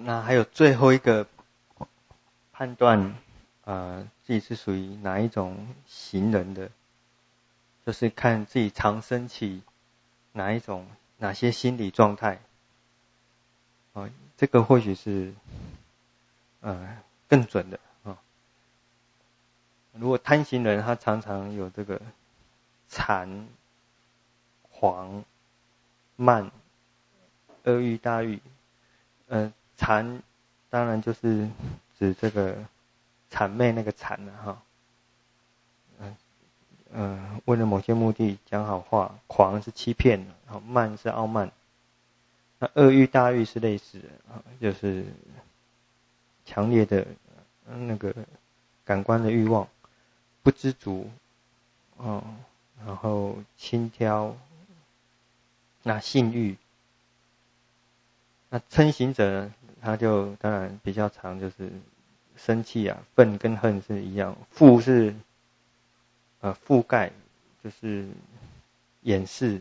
那还有最后一个判断自己是属于哪一种型人的，就是看自己常升起哪些心理状态。这个或许是更准的如果贪心人，他常常有这个馋、狂、慢、恶欲、大欲。馋当然就是指这个谄媚那个谄了为了某些目的讲好话，狂是欺骗，慢是傲慢。那恶欲、大欲是类似的就是强烈的那个感官的欲望，不知足然后轻佻，那性欲。那嗔行者呢，他就当然比较常就是生气愤跟恨是一样，覆是覆盖，就是掩饰。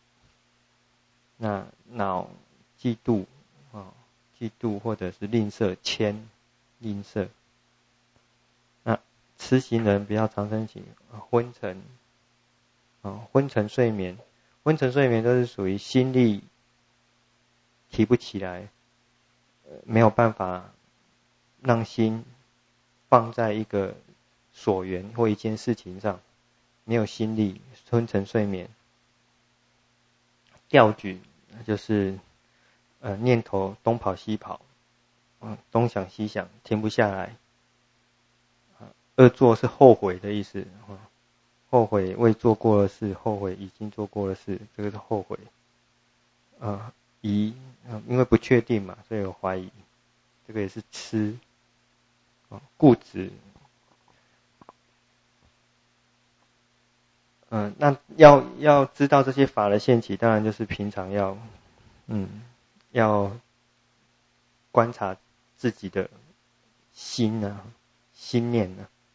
那恼嫉妒嫉妒或者是吝啬，谦吝啬。那痴行人比较常生起昏沉昏沉睡眠。昏沉睡眠都是属于心力提不起来，没有办法让心放在一个所缘或一件事情上，没有心力，昏沉睡眠。调举就是念头东跑西跑，东想西想，停不下来。恶作是后悔的意思，后悔未做过的事，后悔已经做过的事，这个是后悔。疑，因为不确定嘛，所以有怀疑，这个也是痴。固执。那要知道这些法的现起，当然就是平常要观察自己的心心念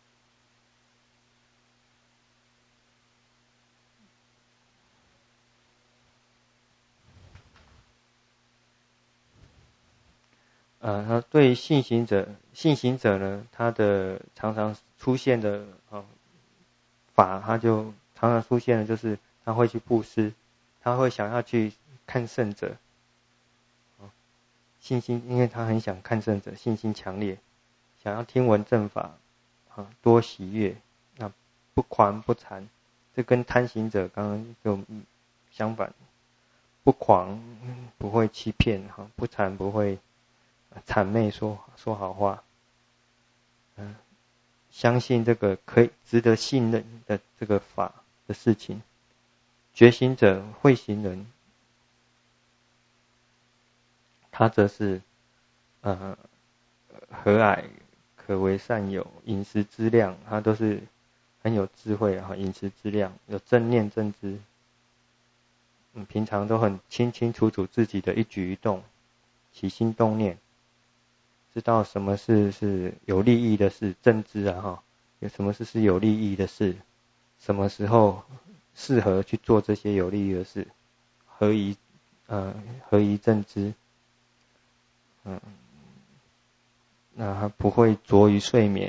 那对于信行者呢，他的常常出现的法，他就常常出现的就是他会去布施，他会想要去看圣者。信心，因为他很想看圣者，信心强烈，想要听闻正法多喜悦。那不狂不馋，这跟贪行者刚刚就相反。不狂不会欺骗不馋不会谄媚说好话。相信这个可以值得信任的这个法的事情。觉行者慧行人，他则是和蔼可为善友，饮食之量，他都是很有智慧饮食之量，有正念正知。平常都很清清楚楚自己的一举一动，起心动念，知道什么事是有利益的事，正知有什么事是有利益的事，什么时候适合去做这些有利益的事，合宜正知。那他不会着于睡眠。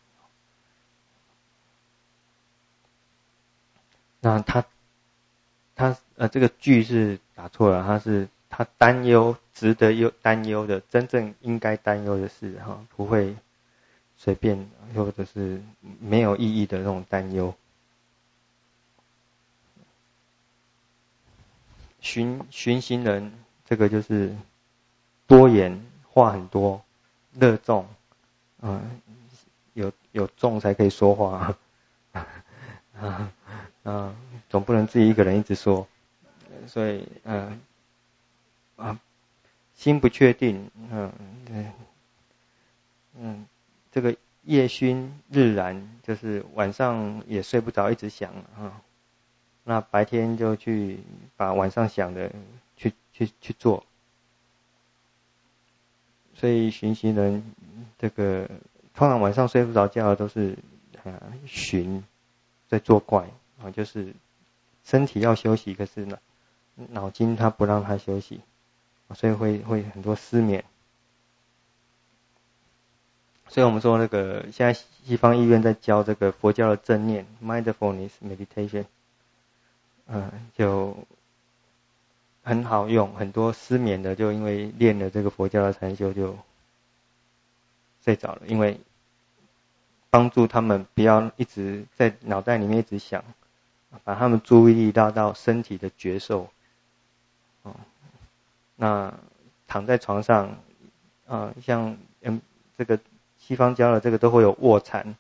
那他这个句是打错了，他担忧值得担忧的，真正应该担忧的事不会随便或者是没有意义的那种担忧。寻行人，这个就是多言，话很多，乐众有众才可以说话总不能自己一个人一直说，所以心不确定这个夜熏日燃，就是晚上也睡不着，一直想那白天就去把晚上想的去做。所以寻行人这个通常晚上睡不着觉都是寻在作怪就是身体要休息，可是脑筋他不让他休息，所以会很多失眠。 所以我们说那个现在西方医院在教这个佛教的正念 mindfulness meditation，就很好用，很多失眠的就因为练了这个佛教的禅修就睡着了，因为帮助他们不要一直在脑袋里面一直想，把他们注意力拉到身体的觉受。那躺在床上，像这个西方教的这个都会有卧禅，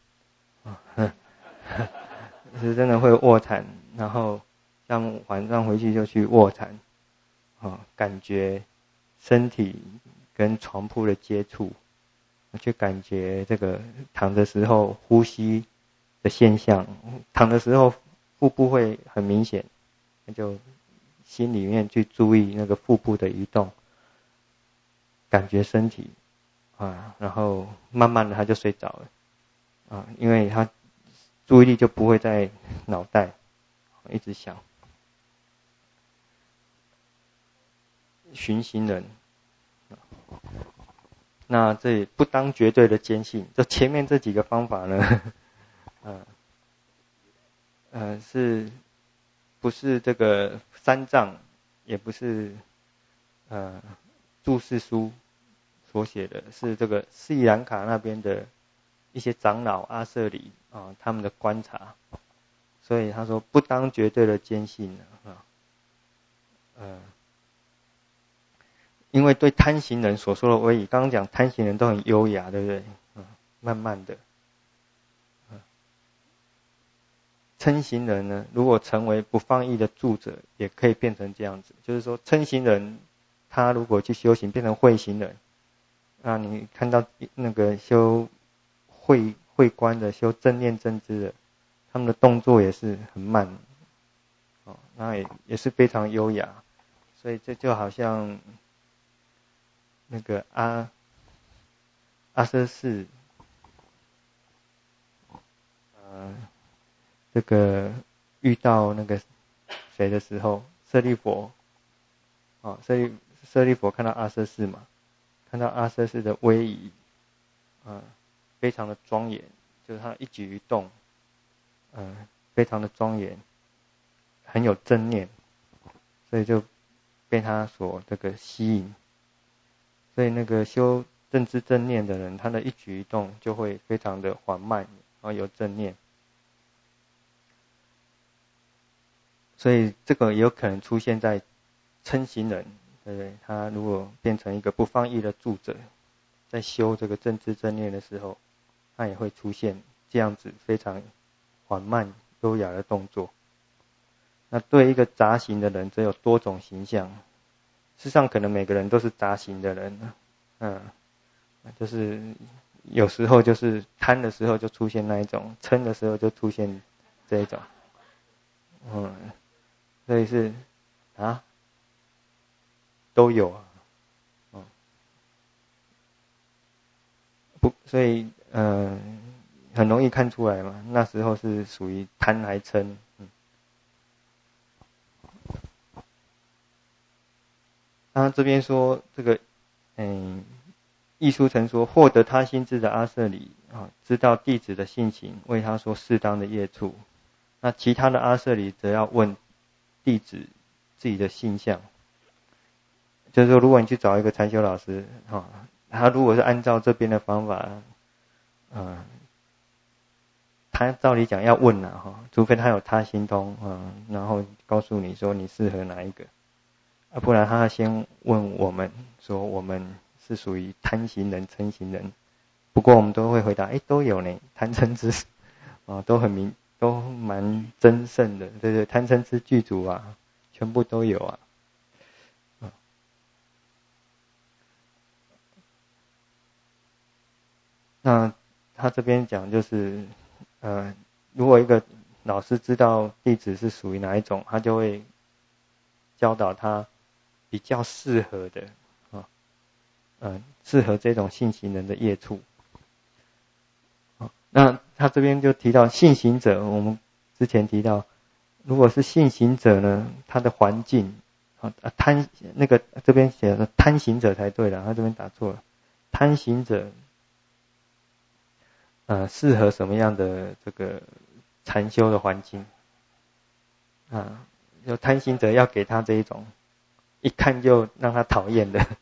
是真的会有卧禅，然后像晚上回去就去卧禅，感觉身体跟床铺的接触，去感觉这个躺的时候呼吸的现象，躺的时候腹部会很明显，那就心里面去注意那个腹部的移动，感觉身体然后慢慢的他就睡着了因为他注意力就不会在脑袋一直想。寻行人，那这里不当绝对的坚信，就前面这几个方法呢是不是这个三藏，也不是注释书所写的，是这个斯里兰卡那边的一些长老阿舍里他们的观察，所以他说不当绝对的坚信因为对贪行人所说的威仪，刚刚讲贪行人都很优雅，对不对？慢慢的，嗔行人呢，如果成为不放逸的住者，也可以变成这样子。就是说，嗔行人他如果去修行，变成慧行人，你看到那个修慧观的、修正念正知的，他们的动作也是很慢，那也是非常优雅。所以这就好像那个阿阇世，这个遇到那个谁的时候，舍利弗，舍利弗看到阿阇世嘛，看到阿阇世的威仪，非常的庄严，就是他一举一动，非常的庄严，很有正念，所以就被他所这个吸引。所以那个修正知正念的人，他的一举一动就会非常的缓慢，然后有正念。所以这个也有可能出现在嗔行人，对不对？他如果变成一个不放逸的住者，在修这个正知正念的时候，他也会出现这样子非常缓慢优雅的动作。那对一个杂行的人，则有多种形象。事实上，可能每个人都是杂行的人，就是有时候就是贪的时候就出现那一种，嗔的时候就出现这一种，所以是都有所以很容易看出来嘛，那时候是属于贪还嗔。他这边说这个译书曾说，获得他心智的阿舍里知道弟子的性情，为他说适当的业处。那其他的阿舍里则要问弟子自己的性向，就是说，如果你去找一个禅修老师他如果是按照这边的方法，他照理讲要问除非他有他心通然后告诉你说你适合哪一个。不然他先问我们说我们是属于贪行人、嗔行人，不过我们都会回答，都有呢，贪嗔痴都蛮真正的，对对，贪嗔痴具足全部都有那他这边讲就是如果一个老师知道弟子是属于哪一种，他就会教导他比较适合的适合这种性行人的业处。那他这边就提到性行者，我们之前提到，如果是性行者呢，他的环境贪那个这边写的贪行者才对了，他这边打错了，贪行者适合什么样的这个禅修的环境有贪心者要给他这一种一看就让他讨厌的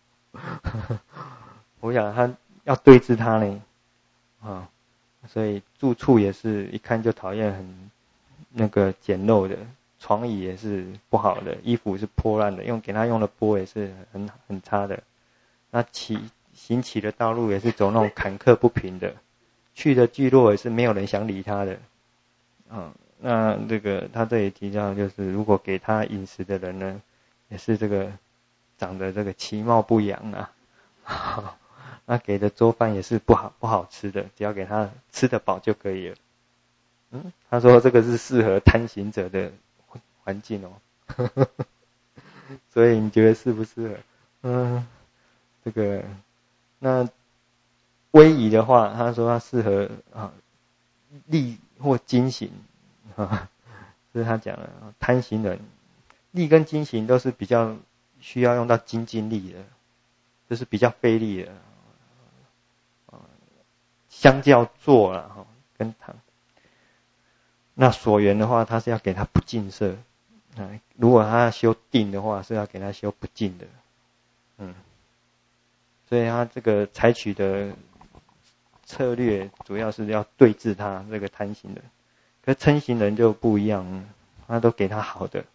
我想他要对治他呢所以住处也是一看就讨厌，很那个简陋的，床椅也是不好的，衣服是破烂的，给他用的钵也是很差的。那行起的道路也是走那种坎坷不平的，去的聚落也是没有人想理他的那这个他这里提到就是，如果给他饮食的人呢，也是这个长得这个其貌不扬那给的粥饭也是不好吃的，只要给他吃得饱就可以了。他说这个是适合贪行者的环境所以你觉得适不适合？这个那威仪的话，他说他适合力或精行这是他讲的贪行人，力跟精行都是比较需要用到精进力的，就是比较费力的相较做了跟谈。那所缘的话，他是要给他不净色如果他要修定的话，是要给他修不净的所以他这个采取的策略主要是要对治他这个贪行人。可是嗔行人就不一样，他都给他好的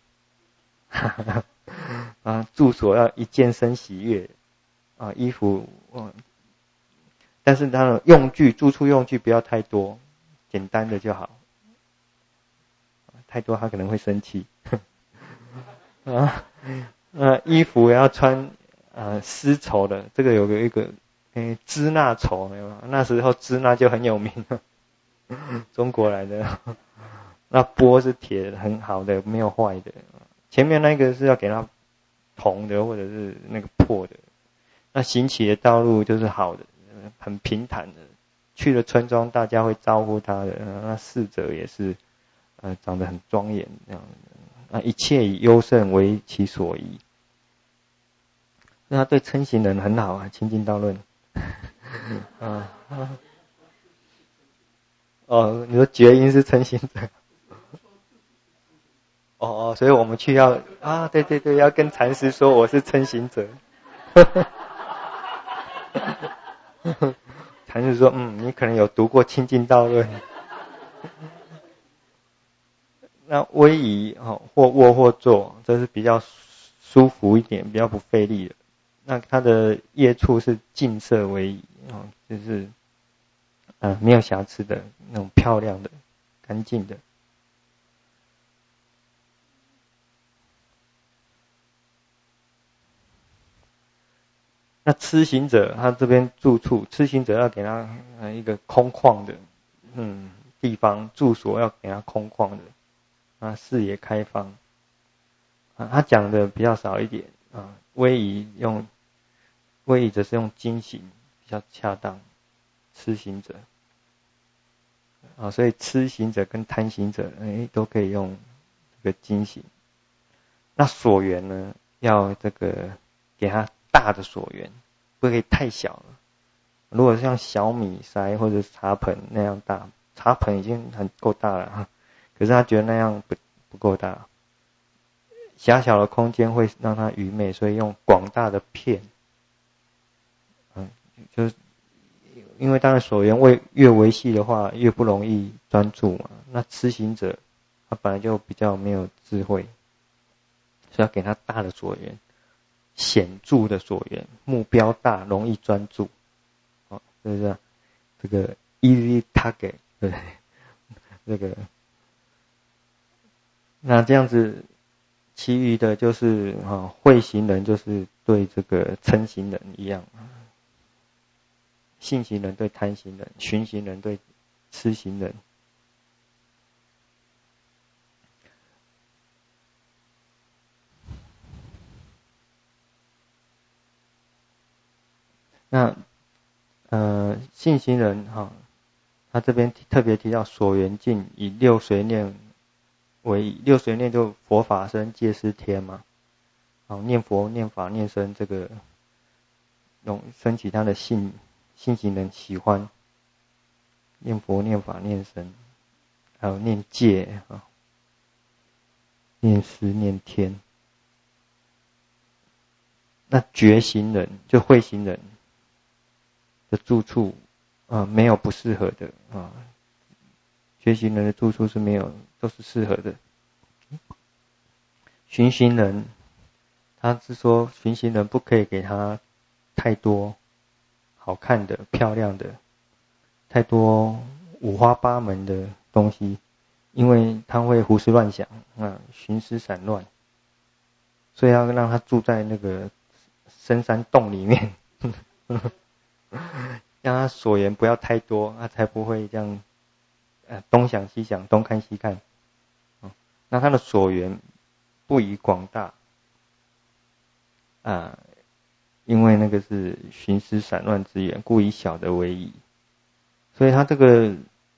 住所要一见生喜悦衣服但是他的用具住处用具不要太多，简单的就好，太多他可能会生气衣服要穿丝绸的，这个有一个支那绸，那时候支那就很有名了中国来的那钵是铁的，很好的，没有坏的。前面那个是要给他铜的或者是那个破的。那行起的道路就是好的，很平坦的，去了村庄大家会招呼他的那侍者也是长得很庄严这样一切以优胜为其所宜。那他对嗔行人很好清净道论你说觉音是嗔行者所以我们去要对对对，要跟禅师说我是嗔行者禅师说你可能有读过清净道论那威仪或卧或坐，这是比较舒服一点，比较不费力的。那它的业处是净色为宜就是没有瑕疵的那种漂亮的干净的。那痴行者他这边住处，痴行者要给他一个空旷的地方住所，要给他空旷的视野开放他讲的比较少一点威仪则是用精行比较恰当，痴行者所以痴行者跟贪行者都可以用这个精行。那所缘呢，要这个给他大的所缘，不可以太小了。如果像小米筛或者茶盆那样大，茶盆已经很够大了可是他觉得那样不够大，狭小的空间会让他愚昧，所以用广大的片就是因为当然所缘越维系的话，越不容易专注嘛。那痴行者他本来就比较没有智慧，所以要给他大的所缘，显著的所缘，目标大，容易专注是不是这个 easy target 对这个那这样子其余的就是慧行人就是对这个嗔行人一样，信行人对贪行人，寻行人对痴行人。那信行人他这边特别提到所缘境以六随念为宜，六随念就佛法僧戒师天嘛念佛念法念僧，这个升起他的信行人喜欢念佛、念法、念僧，还有念戒啊，念思、念天。那觉行人就慧行人的住处没有不适合的啊，觉行人的住处是没有，都是适合的。寻行人，他是说寻行人不可以给他太多好看的、漂亮的，太多五花八门的东西，因为他会胡思乱想寻思散乱，所以要让他住在那个深山洞里面，让他所缘不要太多，他才不会这样东想西想，东看西看。那他的所缘不宜广大因为那个是寻思散乱之源，故以小的为宜。所以他这个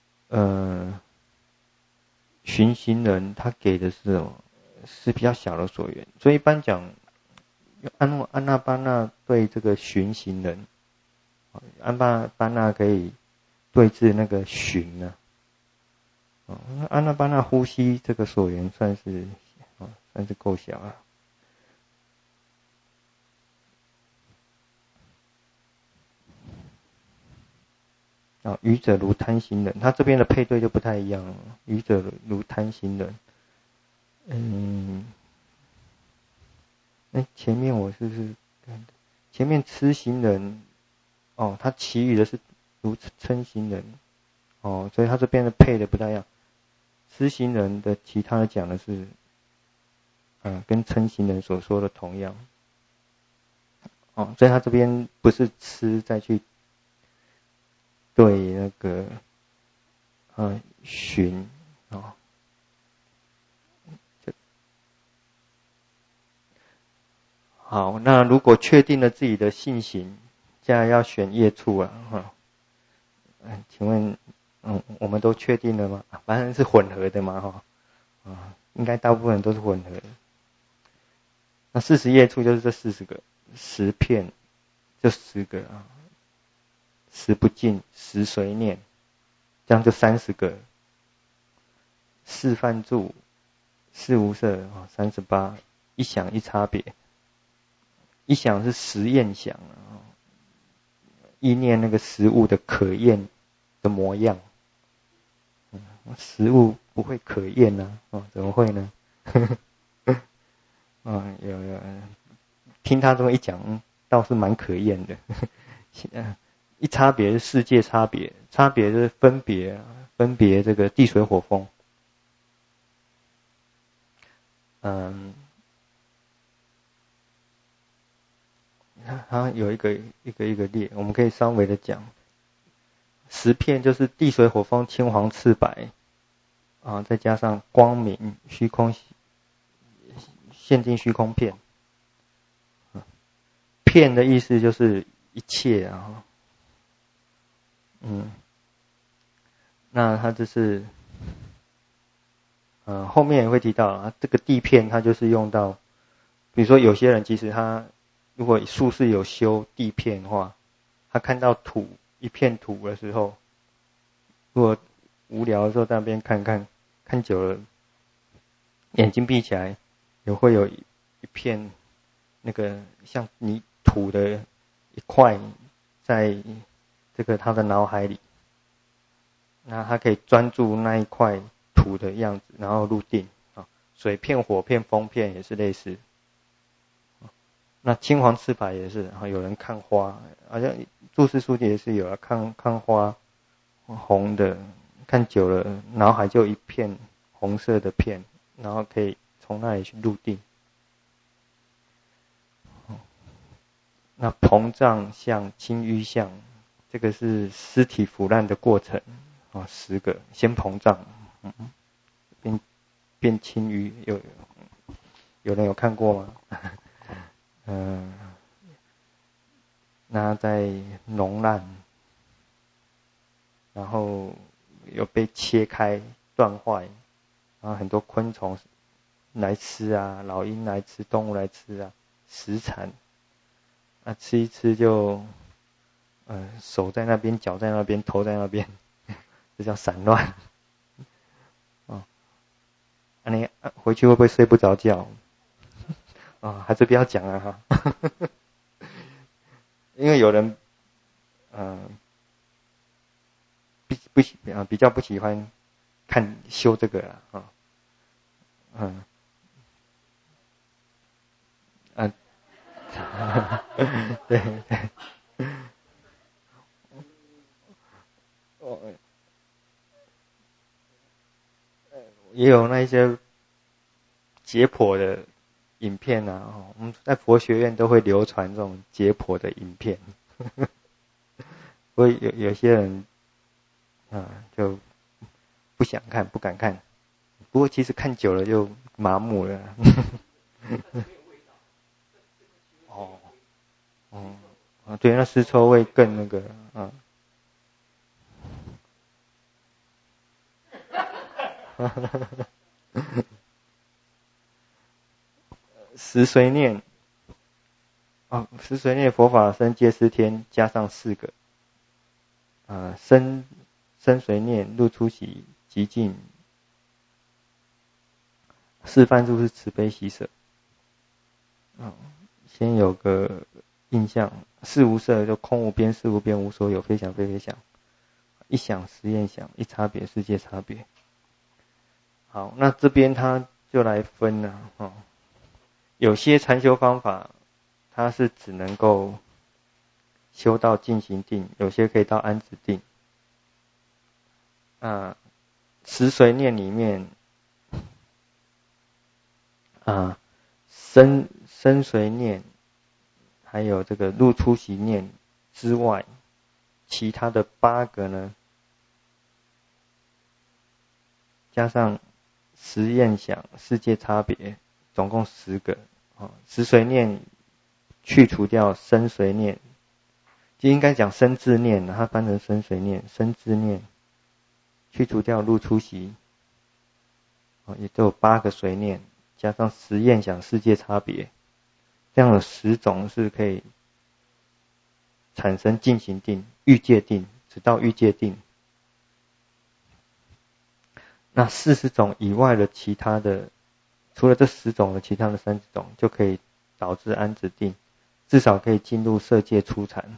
寻行人他给的是什么？是比较小的所缘。所以一般讲安那巴那对这个寻行人，安那巴那可以对治那个寻呢。安那巴那呼吸这个所缘算是够小了。愚者如贪行人，他这边的配对就不太一样了。愚者如贪行人，前面我是不是前面痴行人他其余的是如嗔行人所以他这边的配的不太一样。痴行人的其他的讲的是跟嗔行人所说的同样所以他这边不是痴再去对那个寻好，那如果确定了自己的信行，现在要选业处请问我们都确定了吗？反正是混合的嘛应该大部分人都是混合的。那40业处就是这40个，10片就10个10不净，10随念，这样就30个。4犯住，4无色38，一想一差别。一想是实验想意念那个食物的可厌的模样。食物不会可厌怎么会呢？有听他这么一讲，倒是蛮可厌的。一差别是世界差别，差别是分别这个地水火风。它有一个列，我们可以稍微的讲。10片就是地水火风青黄赤白再加上光明虚空限定虚空片。片的意思就是一切那它就是后面也会提到这个地片它就是用到，比如说有些人其实他如果术士有修地片的话，他看到一片土的时候，如果无聊的时候在那边看久了，眼睛闭起来也会有一片那个像泥土的一块在这个他的脑海里，那他可以专注那一块土的样子，然后入定水片、火片、风片也是类似。那青黄赤白也是有人看花，好像注释书也是有看花红的，看久了脑海就一片红色的片，然后可以从那里去入定。那膨胀相、轻淤相，这个是尸体腐烂的过程10个，先膨胀变轻淤，有人有看过吗？那在脓烂，然后有被切开断坏，然后很多昆虫来吃老鹰来吃，动物来吃食残吃一吃就手在那边，脚在那边，头在那边这叫散乱。你回去会不会睡不着觉？还是不要讲了哈。因为有人比较不喜欢看修这个对对。也有那一些解剖的影片我们在佛学院都会流传这种解剖的影片。所以有些人就不想看，不敢看。不过其实看久了就麻木了。对，那尸臭味更那个十随念十随念佛法僧戒师天加上4个生随念、入出息、极尽。示范住是慈悲喜舍。先有个印象，事无色就空无边，事无边无所有，非想非非想，一想实验想，一差别世界差别。好，那这边他就来分了有些禅修方法它是只能够修到进行定，有些可以到安止定。十随念里面生随念还有这个入出息念之外，其他的8个呢，加上实验想世界差别，总共10个。十随念去除掉生随念，就应该讲生自念，它翻成生随念，生自念去除掉入出息，也都有8个随念，加上实验想世界差别，这样的10种是可以产生进行定、欲界定，直到欲界定。那40种以外的其他的，除了这10种的其他的30种，就可以导致安止定，至少可以进入色界初禅。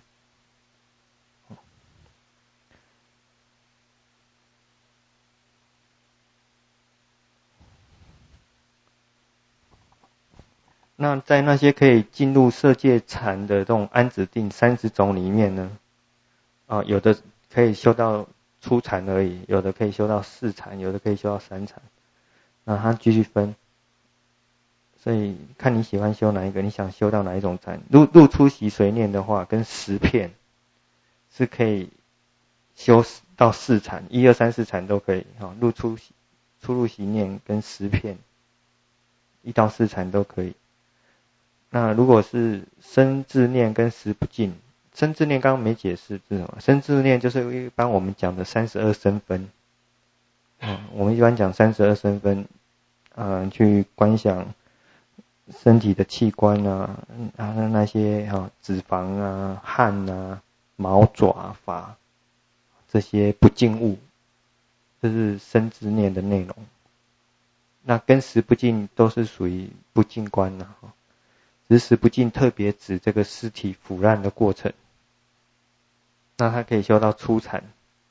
那在那些可以进入色界禅的这种安止定30种里面呢，有的可以修到初禅而已，有的可以修到4禅，有的可以修到3禅。那它继续分，所以看你喜欢修哪一个，你想修到哪一种禅。入出息随念的话，跟10片是可以修到4禅，1、2、3、4禅都可以。出入息念跟10片1到4禅都可以。那如果是生自念跟识不净，生自念刚刚没解释是什么？生自念就是一般我们讲的32身分。我们一般讲32身分，去观想身体的器官那些脂肪汗毛爪发这些不净物，这是生自念的内容。那跟识不净都是属于不净观只是识不净特别指这个尸体腐烂的过程。那它可以修到初禅。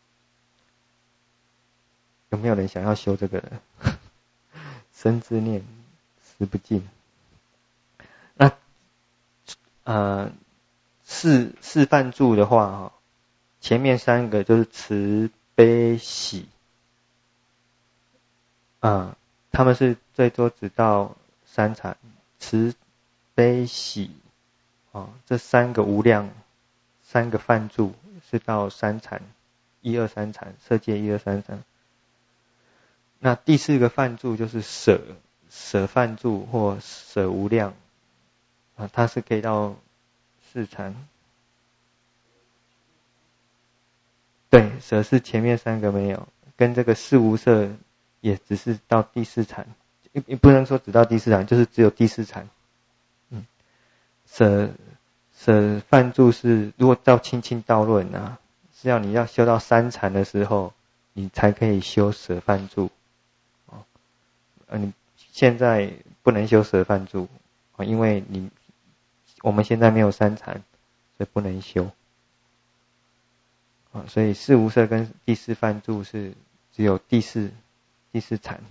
有没有人想要修这个的？生自念识不净。那示范住的话前面3个就是慈悲喜他们是最多只到3禅，慈悲喜这3个无量3个梵住是到3禅，1、2、3禅，色界1、2、3禅。那第4个梵住就是舍梵住或舍无量它是可以到4禅。对，舍是前面3个没有，跟这个事无色也只是到第4禅，不能说只到第4禅，就是只有第4禅。舍梵住是如果到清净道论是要你要修到3禅的时候你才可以修舍犯住。你现在不能修舍犯住，因为我们现在没有三禅，所以不能修。所以四无色跟第四犯住是只有第四禅。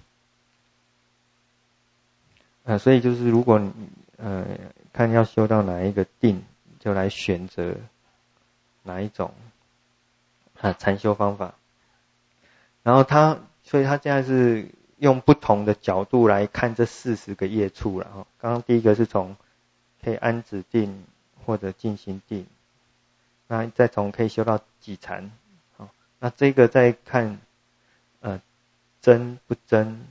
所以就是如果你看要修到哪一个定，就来选择哪一种禅修方法。然后所以他现在是用不同的角度来看这40个业处了。刚刚第一个是从可以安止定或者进行定，那再从可以修到几禅。那这个再看真不真。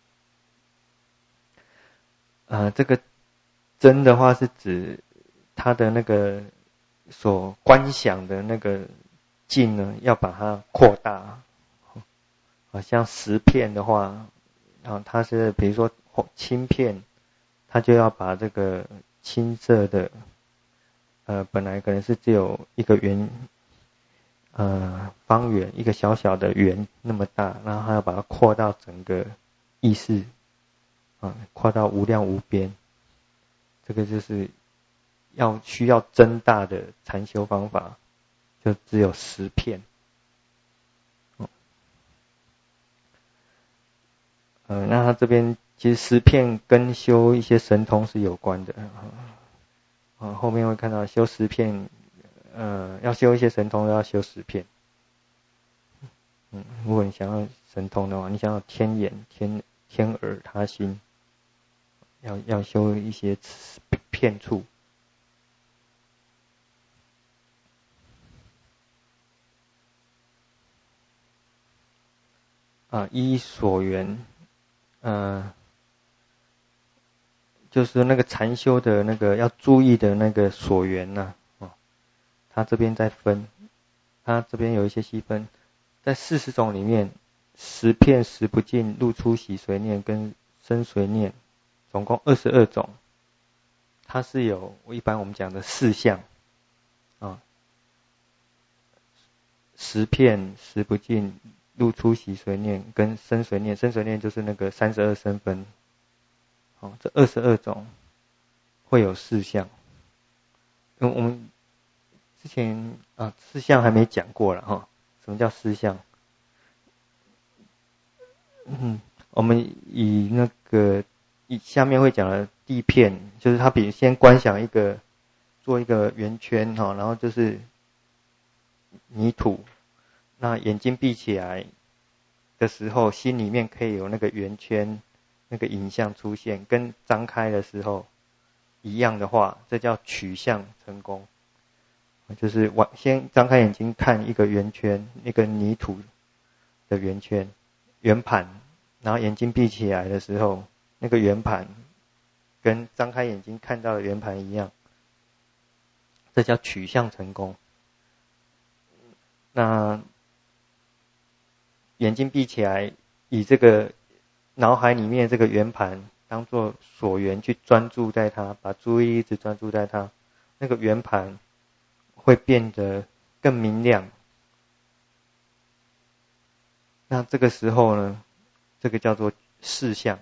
这个真的话是指他的那个所观想的那个境呢，要把它扩大。像10片的话，它是比如说青片，它就要把这个青色的本来可能是只有一个方圆，一个小小的圆那么大，然后它要把它扩到整个意识，扩到无量无边。这个就是需要增大的禅修方法，就只有10片。那他这边其实10片跟修一些神通是有关的。后面会看到修10片，要修一些神通要修10片。如果你想要神通的话，你想要天眼、天耳、他心，要修一些片处。依所缘，就是那个禅修的那个要注意的那个所缘呐。他这边在分，他这边有一些细分，在40种里面，10片10不净入出息随念跟生随念，总共22种。它是有一般我们讲的4项10片10不净入出息随念跟生随念，生随念就是那个32生分。这22种会有4项。我们之前4项还没讲过了什么叫4项？我们以下面会讲的地片，就是他比如先观想做一个圆圈然后就是泥土，那眼睛闭起来的时候，心里面可以有那个圆圈那个影像出现，跟张开的时候一样的话，这叫取向成功。就是先张开眼睛看一个圆圈，一个泥土的圆圈圆盘，然后眼睛闭起来的时候，那个圆盘跟张开眼睛看到的圆盘一样，这叫取向成功。那眼睛闭起来，以这个脑海里面这个圆盘当作所缘去专注在它，把注意力一直专注在它，那个圆盘会变得更明亮。那这个时候呢，这个叫做视相。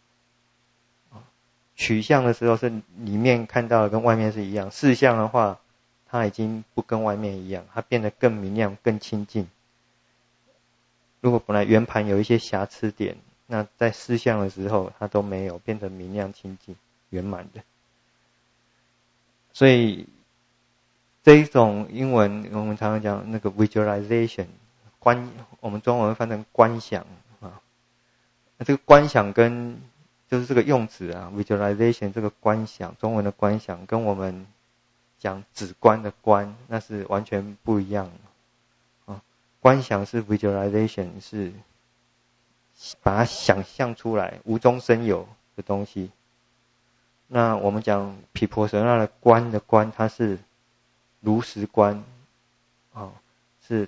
取向的时候是里面看到的跟外面是一样，视相的话，它已经不跟外面一样，它变得更明亮、更清净。如果本来圆盘有一些瑕疵点，那在视相的时候它都没有，变成明亮清净圆满的。所以这一种英文我们常常讲那个 visualization， 我们中文翻成观想那这个观想跟就是这个用词visualization 这个观想，中文的观想跟我们讲止观的观那是完全不一样的。观想是 visualization， 是把它想象出来，无中生有的东西。那我们讲毗婆舍那的观，它是如实观，是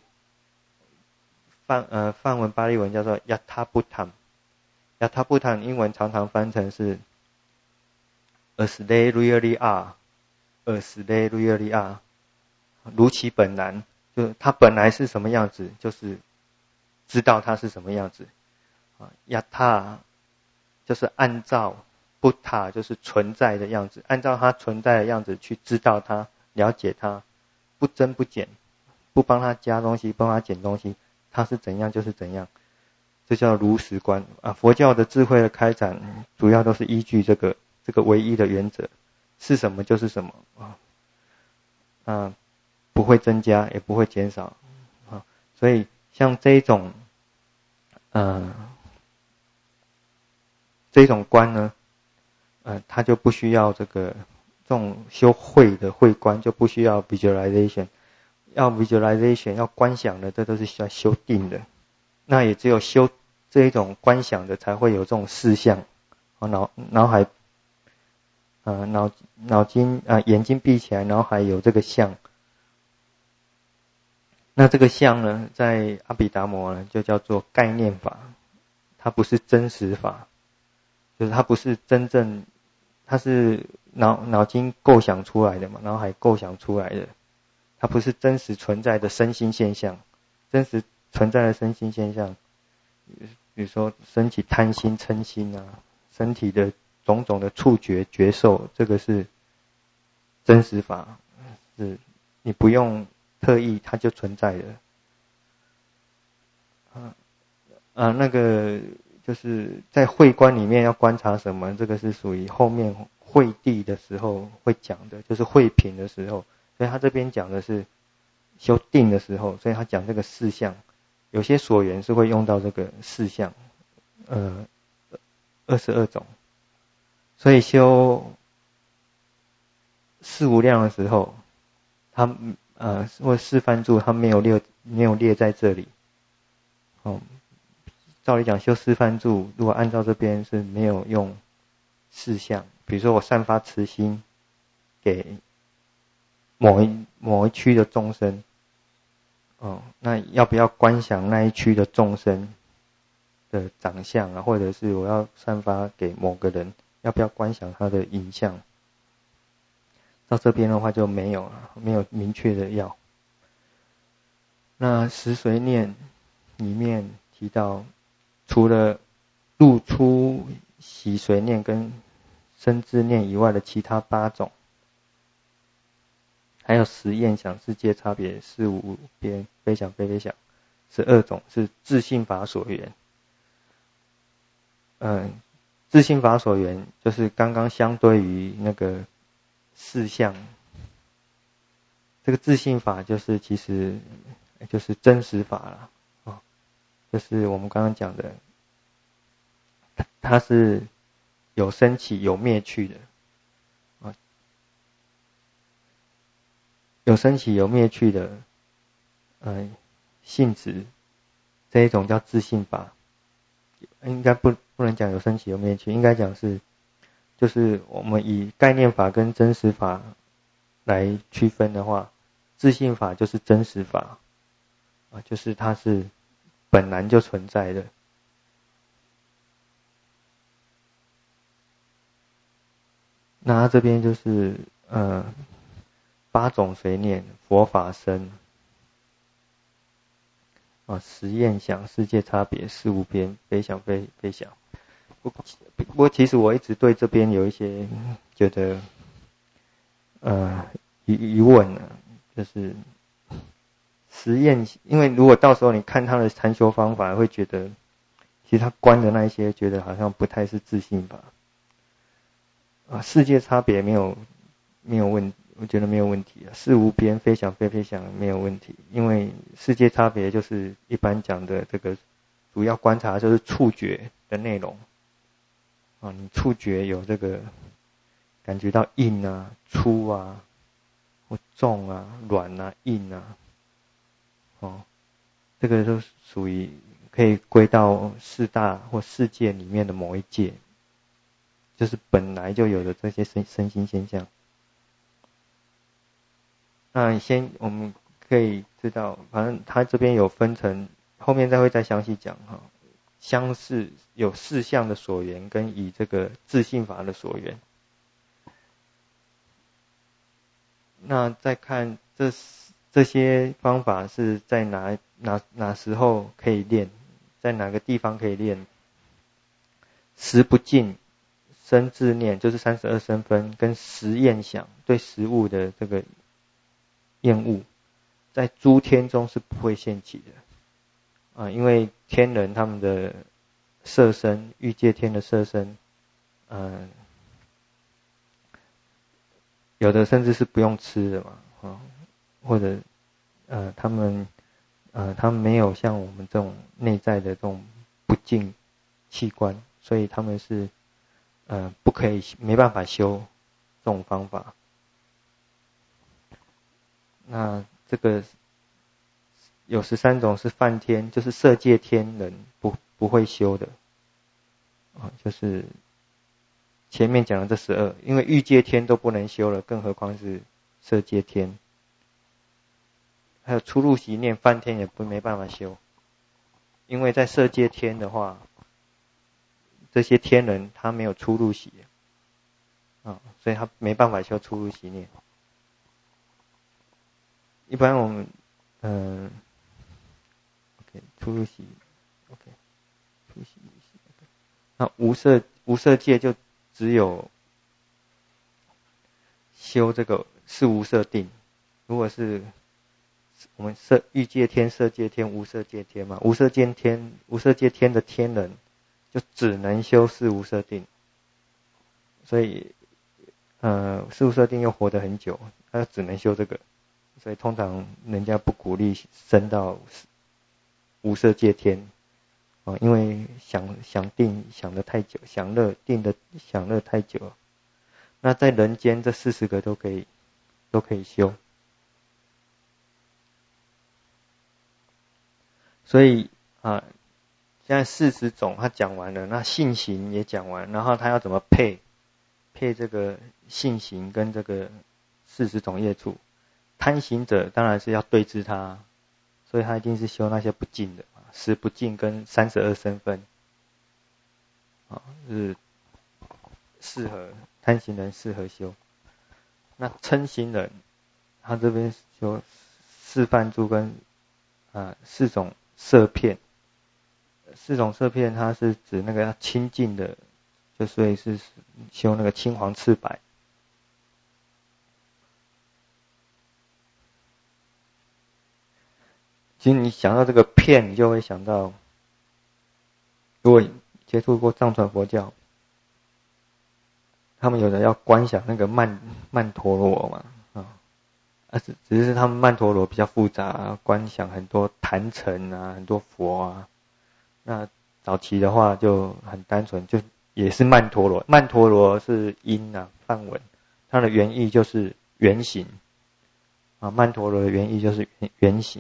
梵文巴利文叫做 Yathabhutam。Yathabhutam 英文常常翻成是 as they really are，as they really are， 如其本然。就是它本来是什么样子，就是知道它是什么样子。亚他就是按照，不他就是存在的样子，按照它存在的样子去知道它，了解它，不增不减，不帮它加东西，帮它减东西，它是怎样就是怎样，这叫如实观佛教的智慧的开展，主要都是依据这个唯一的原则，是什么就是什么不会增加也不会减少所以像这一种观呢它就不需要这种修慧的慧观，就不需要 visualization， 要 visualization 要观想的，这都是需要修定的。那也只有修这一种观想的，才会有这种事项脑海脑筋眼睛闭起来，脑海有这个相。那这个相呢，在阿毗达摩呢就叫做概念法，它不是真实法，就是它不是真正，它是脑筋构想出来的嘛，脑海构想出来的，它不是真实存在的身心现象。真实存在的身心现象，比如说升起贪心嗔心身体的种种的触觉觉受，这个是真实法，是你不用特意它就存在的那个就是在慧观里面要观察什么，这个是属于后面慧地的时候会讲的，就是慧品的时候。所以他这边讲的是修定的时候，所以他讲这个四项，有些所缘是会用到这个四项22种。所以修四无量的时候，他或示范住他没有列在这里照理讲修示范住，如果按照这边是没有用四项，比如说我散发慈心给某一区的众生那要不要观想那一区的众生的长相或者是我要散发给某个人，要不要观想他的影像？到这边的话就没有了，没有明确的要。那十随念里面提到，除了入出息随念跟生智念以外的其他8种，还有实验想世界差别事无边非想非非想12种是自性法所缘。自性法所缘就是刚刚相对于那个四项，这个自性法就是其实就是真实法啦就是我们刚刚讲的，它是有生起有灭去的有生起有灭去的性质，这一种叫自性法。应该不能讲有生起有灭去，应该讲是就是我们以概念法跟真实法来区分的话，自性法就是真实法就是它是本来就存在的。那它这边就是8种随念佛法身实验想世界差别事无边非想非非想。不过其实我一直对这边有一些觉得疑问就是实验，因为如果到时候你看他的禅修方法，会觉得其实他观的那一些觉得好像不太是自性法世界差别没有问题，我觉得没有问题事无边非想非非想没有问题，因为世界差别就是一般讲的这个主要观察就是触觉的内容你触觉有这个感觉到硬粗或重软硬这个都属于可以归到四大或世界里面的某一界，就是本来就有的这些身心现象。那我们可以知道，反正他这边有分成，后面会再详细讲相似有四项的所缘跟以这个自性法的所缘。那再看这这些方法是在哪时候可以练，在哪个地方可以练？食不尽生自念，就是32生分跟食厌想，对食物的这个厌恶，在诸天中是不会现起的因为天人他们的色身，欲界天的色身，有的甚至是不用吃的嘛或者他们没有像我们这种内在的这种不净器官，所以他们是不可以没办法修这种方法。那这个有13种是梵天，就是色界天人不会修的就是前面讲的这12，因为欲界天都不能修了，更何况是色界天。还有出入息念，梵天也没办法修，因为在色界天的话，这些天人他没有出入息所以他没办法修出入息念。一般我们OK 出入息 OK 出入息 OK， 那无色界就只有修这个四无色定。如果是我们欲界天、色界天、无色界天嘛，无色界天的天人就只能修四无色定，所以四无色定又活得很久，他只能修这个，所以通常人家不鼓励升到无色界天因为想定想得太久，享乐太久了。那在人间这40个都可以修。所以现在40种他讲完了，那信行也讲完，然后他要怎么配这个信行跟这个40种业处。贪行者当然是要对治他，所以他一定是修那些不净的食不净跟32身分是适合贪行人适合修。那嗔行人他这边修四梵住跟4种色片。4种色片它是指那个要清净的，就所以是修那个青黄赤白。其实你想到这个片，你就会想到，如果接触过藏传佛教，他们有的要观想那个曼陀罗嘛只是他们曼陀罗比较复杂，观想很多坛城很多佛那早期的话就很单纯，就也是曼陀罗。曼陀罗是音梵文，它的原意就是圆形曼陀罗的原意就是圆形。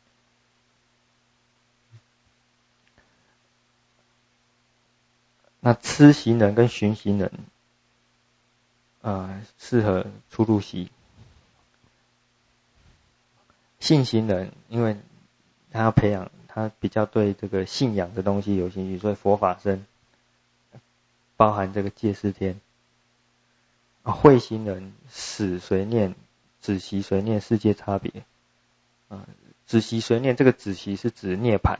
那痴行人跟寻行人适合出入息。信行人因为他要培养，他比较对这个信仰的东西有兴趣，所以佛法僧包含这个戒识天。慧行人死随念、止息随念世界差别止息随念，这个止息是指涅槃，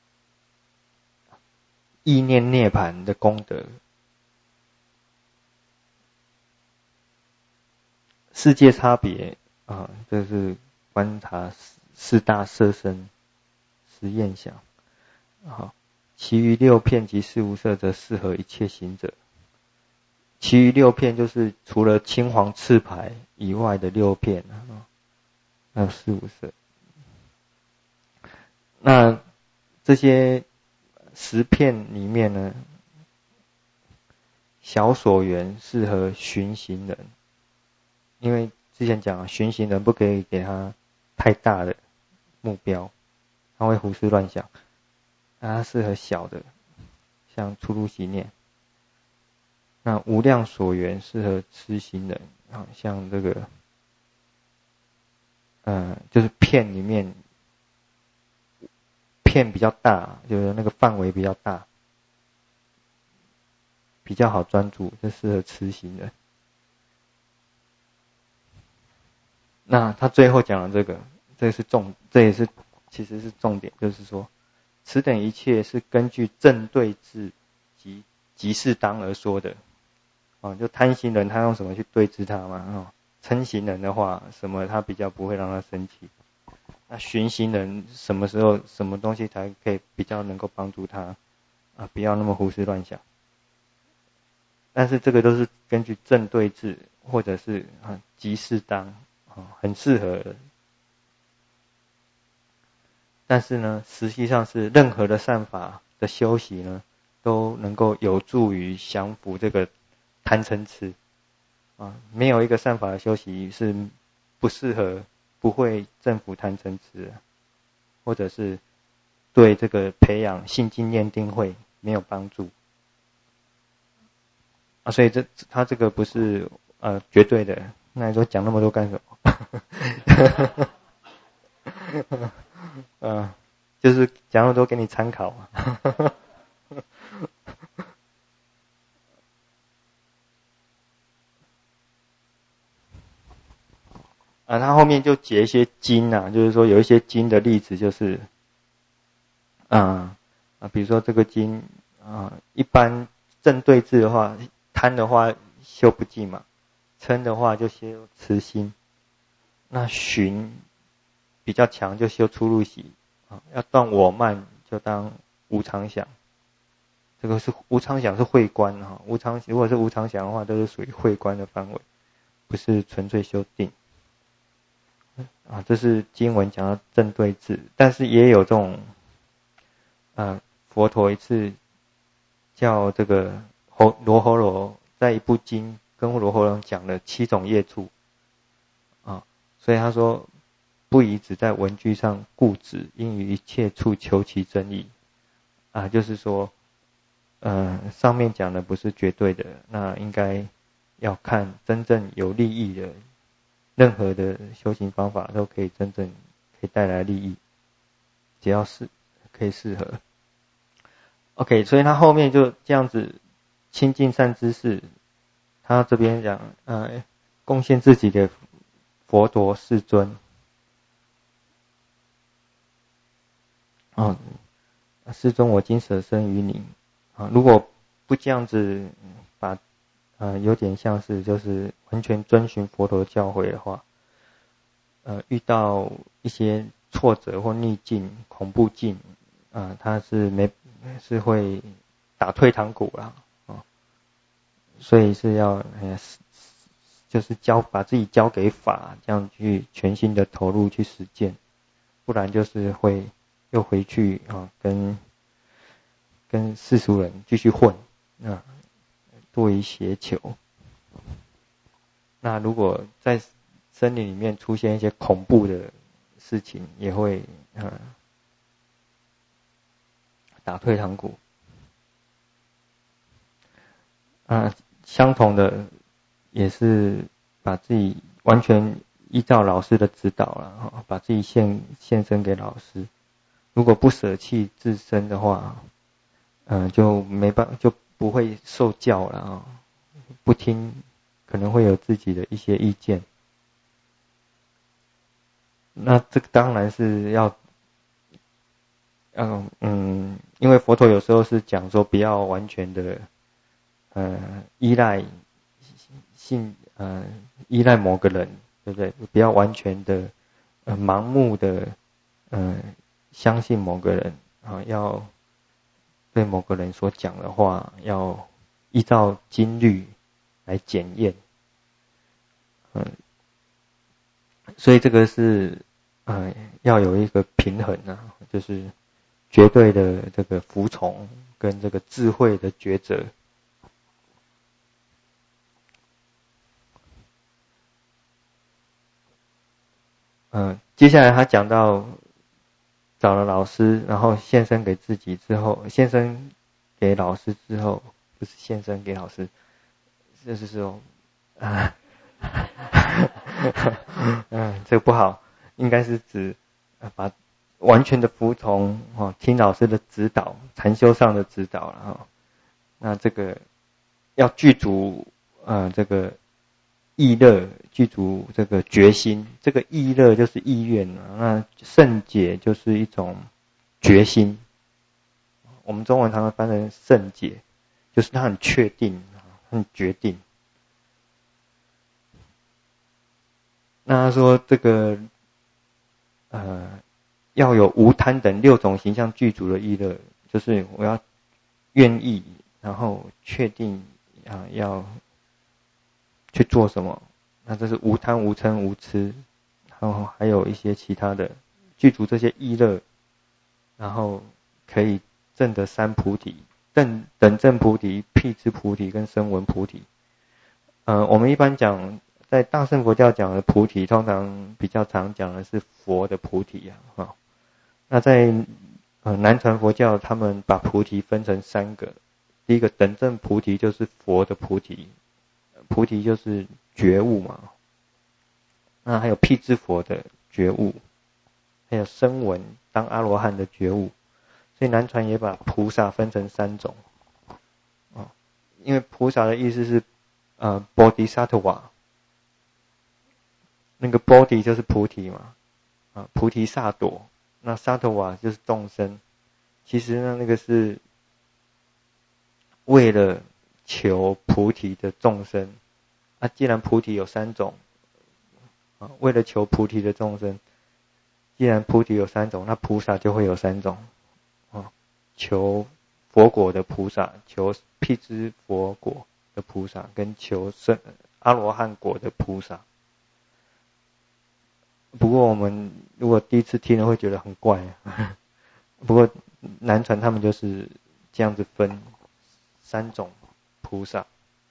意念涅槃的功德。世界差别这是观察4大色身实验想其余6片及4无色则适合一切行者。其余6片就是除了青黄赤白以外的6片还有4无色。那这些10片里面呢，小所缘适合寻行人，因为之前讲寻行人不可以给他太大的目标，他会胡思乱想。他适合小的，像出入息念。那无量所缘适合痴行人像这个就是片里面片比较大，就是那个范围比较大，比较好专注，就适合痴行人。那他最后讲了这个， 这也是其实是重点，就是说此等一切是根据正对治及适当而说的。就贪心人他用什么去对治他嘛？嗔行人的话，什么他比较不会让他生气？那寻行人什么时候什么东西才可以比较能够帮助他不要那么胡思乱想？但是这个都是根据正对治，或者是极适当很适合的。但是呢，实际上是任何的善法的修习呢，都能够有助于降服这个贪嗔痴没有一个善法的修习是不适合、不会征服贪嗔痴的，或者是对这个培养信心念定慧没有帮助所以他这个不是绝对的。那你说讲那么多干什么？就是讲那么多给你参考他后面就解一些经就是说有一些经的例子，就是比如说这个经一般正对治的话，贪的话修不尽嘛，嗔的话就修慈心，那寻比较强就修出入喜要断我慢就当无常想。这个是无常想是慧观如果是无常想的话，都是属于慧观的范围，不是纯粹修定这是经文讲到正对治。但是也有这种佛陀一次叫这个罗睺罗在一部经跟罗睺罗讲了7种业处所以他说不宜只在文句上固执，应于一切处求其真义就是说上面讲的不是绝对的，那应该要看真正有利益的，任何的修行方法都可以真正可以带来利益，只要是可以适合。OK， 所以他后面就这样子亲近善知识，他这边讲贡献自己给佛陀世尊世尊我今舍身于你如果不这样子把有点像是就是完全遵循佛陀教诲的话遇到一些挫折或逆境恐怖境他是会打退堂鼓啦所以是要就是把自己交给法，这样去全心的投入去实践，不然就是会又回去跟世俗人继续混多于邪求。那如果在森林里面出现一些恐怖的事情，也会打退堂鼓相同的也是把自己完全依照老师的指导了把自己献身给老师。如果不舍弃自身的话就不会受教了不听可能会有自己的一些意见。那这个当然是要因为佛陀有时候是讲说不要完全的依赖某个人，对不对？不要完全的盲目的相信某个人要对某个人所讲的话要依照经律来检验所以这个是要有一个平衡就是绝对的这个服从跟这个智慧的抉择接下来他讲到找了老师，然后献身给自己之后，献身给老师之后，不是献身给老师，就是说这个不好，应该是指把完全的服从听老师的指导，禅修上的指导了那这个要具足这个意乐，具足这个决心。这个意乐就是意愿啊，那圣解就是一种决心。我们中文常常翻成圣解，就是他很确定，很决定。那他说这个要有无贪等6种形象具足的意乐，就是我要愿意，然后确定要去做什么。那这是无贪无嗔无痴，然后还有一些其他的具足这些意乐，然后可以证得三菩提，等正菩提、辟支菩提跟声闻菩提。我们一般讲在大乘佛教讲的菩提，通常比较常讲的是佛的菩提啊。那在南传佛教，他们把菩提分成3个。第一个等正菩提就是佛的菩提，菩提就是觉悟嘛。那还有辟支佛的觉悟，还有声闻当阿罗汉的觉悟。所以南传也把菩萨分成3种。因为菩萨的意思是bodhisattva， 那个 bodhi 就是菩提嘛，菩提萨埵，那 sattva 就是众生。其实呢，那个是为了求菩提的众生。既然菩提有3种，为了求菩提的众生，既然菩提有3种，那菩萨就会有3种。求佛果的菩萨，求辟支佛果的菩萨，跟求阿罗汉果的菩萨。不过我们如果第一次听了会觉得很怪不过南传他们就是这样子分3种菩萨。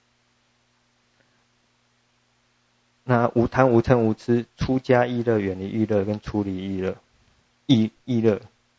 那无贪无嗔无痴，出家意乐、远离欲乐跟出离意乐。意乐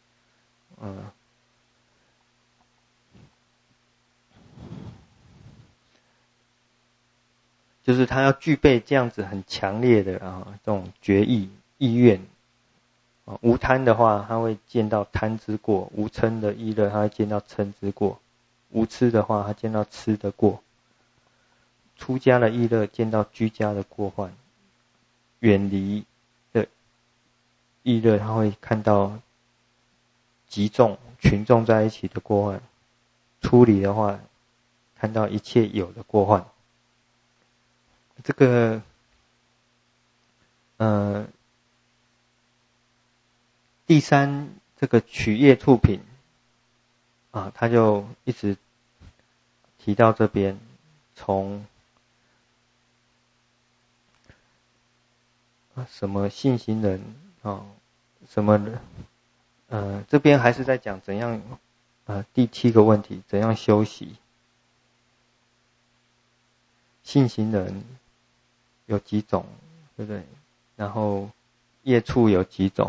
就是他要具备这样子很强烈的这种决意意愿。无贪的话，他会见到贪之过；无嗔的意乐，他会见到嗔之过；无痴的话，他见到痴的过；出家的意乐见到居家的过患；远离的意乐，他会看到集众群众在一起的过患；出离的话，看到一切有的过患。这个第3这个取业处品他就一直提到这边，从什么信行人什么这边还是在讲怎样第7个问题，怎样修习。信行人有几种，对不对？然后业处有几种，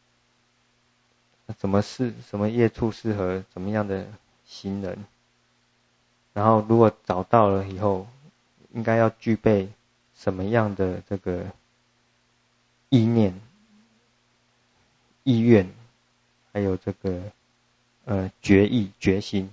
什么业处适合怎么样的行人？然后如果找到了以后，应该要具备什么样的这个意念、意愿，还有这个决意、决心。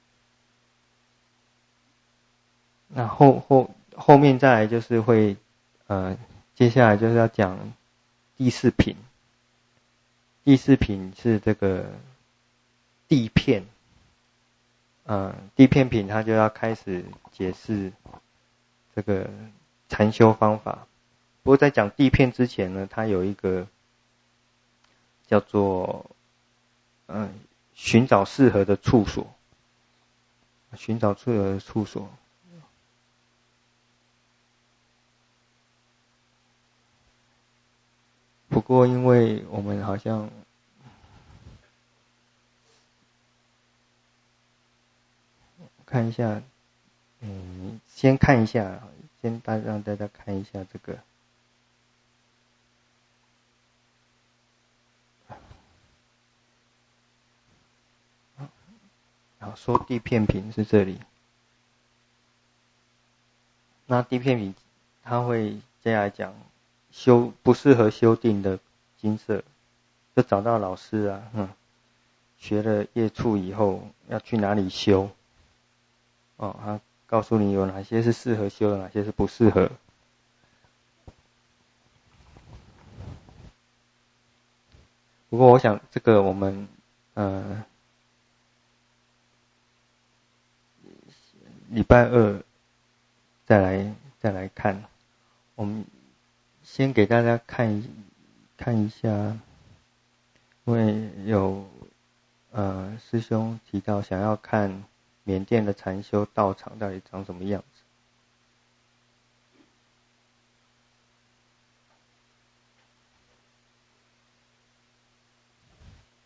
那后面再来就是会接下来就是要讲第4品。第4品是这个地片。地片品他就要开始解释这个禅修方法。不过在讲地片之前呢，他有一个叫做寻找适合的处所。寻找适合的处所。不过因为我们好像看一下，先看一下，先让大家看一下这个。好，说地片品是这里。那地片品他会接下来讲不适合修定的金色，就找到老师学了业处以后要去哪里修。他告诉你有哪些是适合修的，哪些是不适合。 不过我想这个我们礼拜二再来看。我们先给大家看一下，因为有师兄提到想要看缅甸的禅修道场到底长什么样子。